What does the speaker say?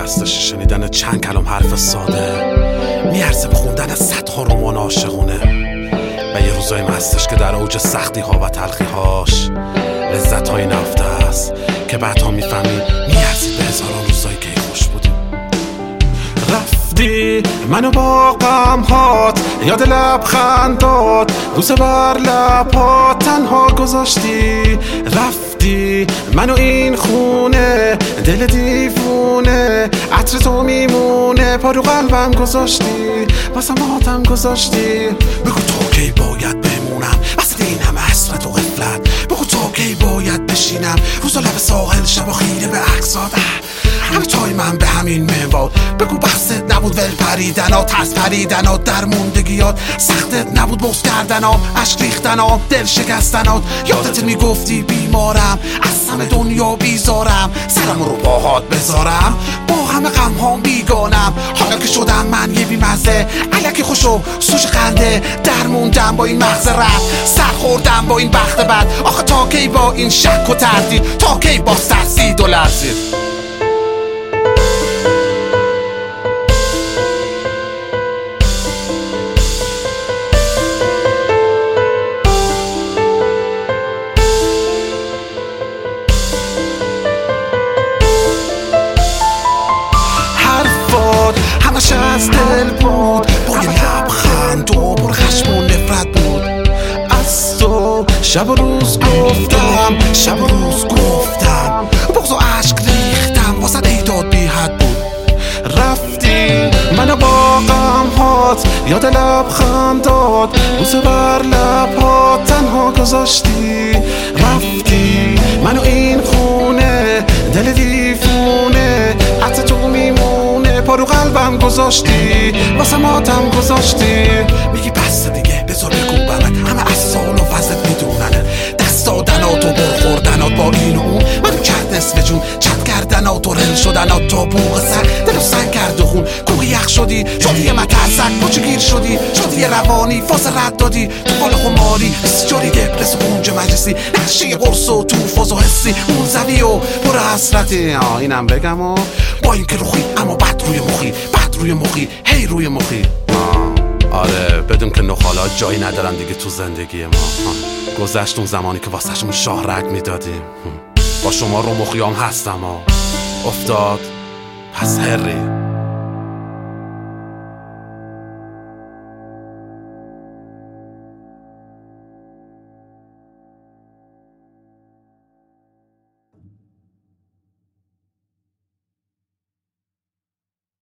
هستش شنیدن چند کلام حرف ساده میارزه به خوندن صدها رمان عاشقونه. و یه روزایی هستش که در اوج سختی ها و تلخی هاش لذت های نفته است که بعدها میفهمی میارزید به هزاران روزایی که خوش بودیم. رفتی منو با غم هات یاد لبخندات بوسه بر لبات تنها گذاشتی. رفتی منو این خونه دل دیوونه عطر تو میمونه پا رو قلبم گذاشتی واسه ماتم گذاشتی. بگو تو کی باید بمونم وسط این همه حسرت و غفلت. بگو تو کی باید بشینم روز و لب ساحل شب خیره به عکسات همه تای من به همین منوال. بگو بحثت نبود ول پریدن ترس پریدن در موندگیات سختت نبود بغض کردن عشق ریختن دل شکستن یادت میگفتی بیمارم از همه دنیا بیزارم سرم رو پاهات بذارم با همه غم ها بیگانم. حالا که شدم من یه بیمزه الکی خوش و سوش خنده در موندم با این مغز رفت سر خوردم با این بخت بد. آخه تا کی با این شک و تردید تا کی با ترسید و لرزید. همش از دل بود با یه لبخند و پر خشم و نفرت بود. از تو شب و روز گفتم شب و روز گفتم بغض و عشق ریختم واسه ایداد بی حد بود. رفتی منو با غم هات یاد لبخندات بوسه بر لبات تنها گذاشتی. رفتی منو این خونه دل دیوونه عطر تو میمونه پا رو قلبم گذاشتی واسه ماتم گذاشتی. میگی بس دیگه بذار بگو برات همه از سال و وزت میدونن دست دادنات و برخوردنات با این و اون منو کرد نصف جون چت کردنات و رل شدنات تا بوق سر دلو سنگ کرد و خون کوه یخ شدی یه مترسک پاچه گیر شدی یه روانی فاز رد دادی تو قال خماری بسیاری دپرس و اونج مجلسی نقشه قرص و تو فاز و حسی موزوی و پر حسرتی. اینم بگم و با این که روخی اما بد روی مخی هی روی مخی. آره بدون که نخالات جایی ندارن دیگه تو زندگی ما. گذشت اون زمانی که واسهشون شاه رگ میدادیم. با شما رو مخیام هستم افتاد پس هری